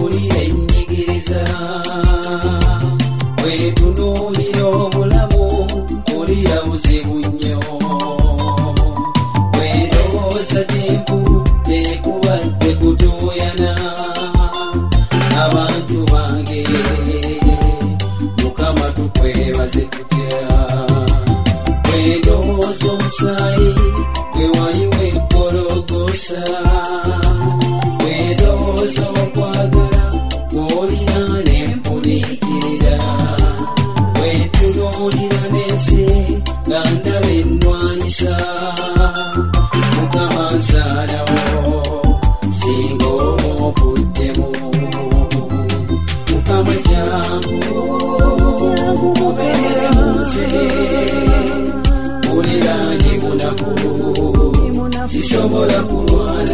mpulira ennyigiriza bwetunuulira obulamu mpulira buzibu nnyo bwerowooza tempudde kubadde kutuuyana abantu bange Mukama tukwebaze tutya bwendowooza omusaayi gwe wayiwa Golgotha bwendowooza okwagala gw'olina n'empuniikirira bwetunuulira n'ensi nga ndaba ennwanyisa Mukama nsaalawo singa omuvuddemu Mukama jangu obeere mu nze mpulira ndi munafu sisobola kulwana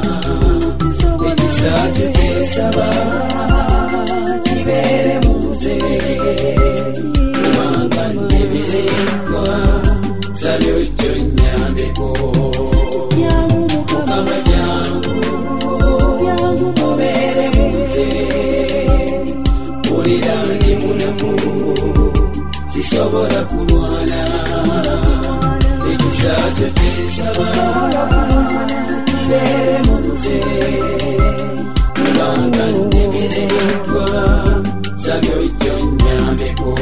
ekisa kyo kyensaba kibeere mu nze kubanga nnemereddwa sabye ojjo nnyambeko Mukama jangu obeere mu nze mpulira ndi munafu sisobola kulwana ekisa kyo kyensaba kibeere mu nze kubanga nnemereddwa sabye ojjo nnyambeko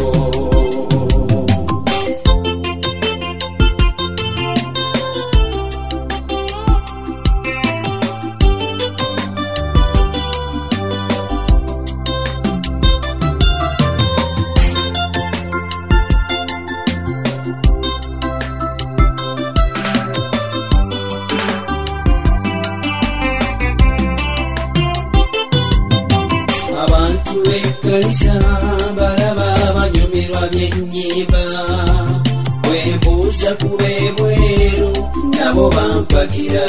Ekkanisa balaba banyumirwa byennyimba bwe mbuuza ku b'ebweru nabo bampagira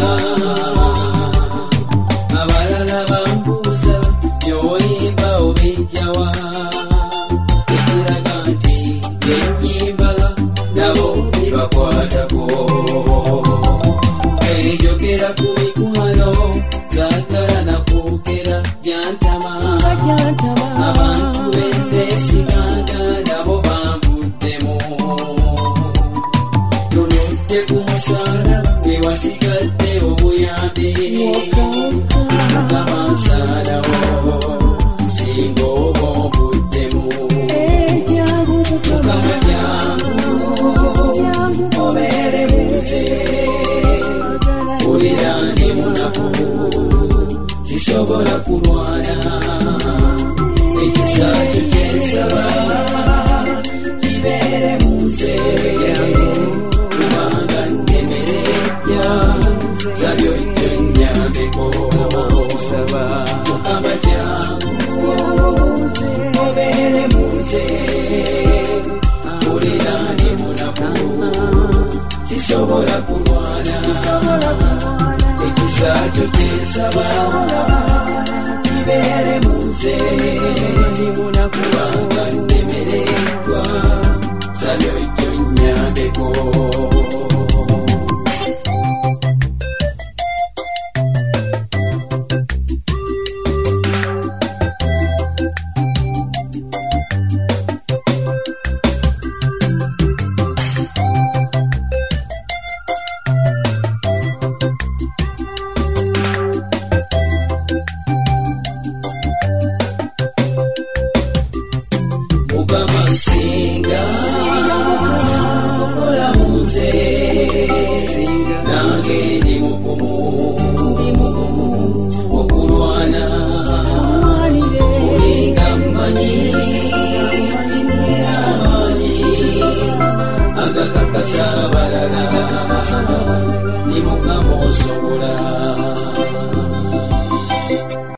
abalala bambuuza by'oyimba obijjawa ekiraga nti byennyimba nabo bibakwatako enjogera ku mikwano zaagala nakwogera jantama abantu b'endeesiganga nabo banvuddemu tunudde ku musalaba we wasigadde obuyambi Mukama nsaalawo singa oba onvuddemu Mukama jangu obeere mu nze mpulira ndi munafu sisobola kulwana ekisa kyo kyensaba kibeere mu nze kubanga nnemereddwa sabye ojjo nnyambeko Mukama jangu obeere mu nze mpulira ndi munafu sisobola kulwana ekisa kyo kyensaba kibeere mu nze kubanga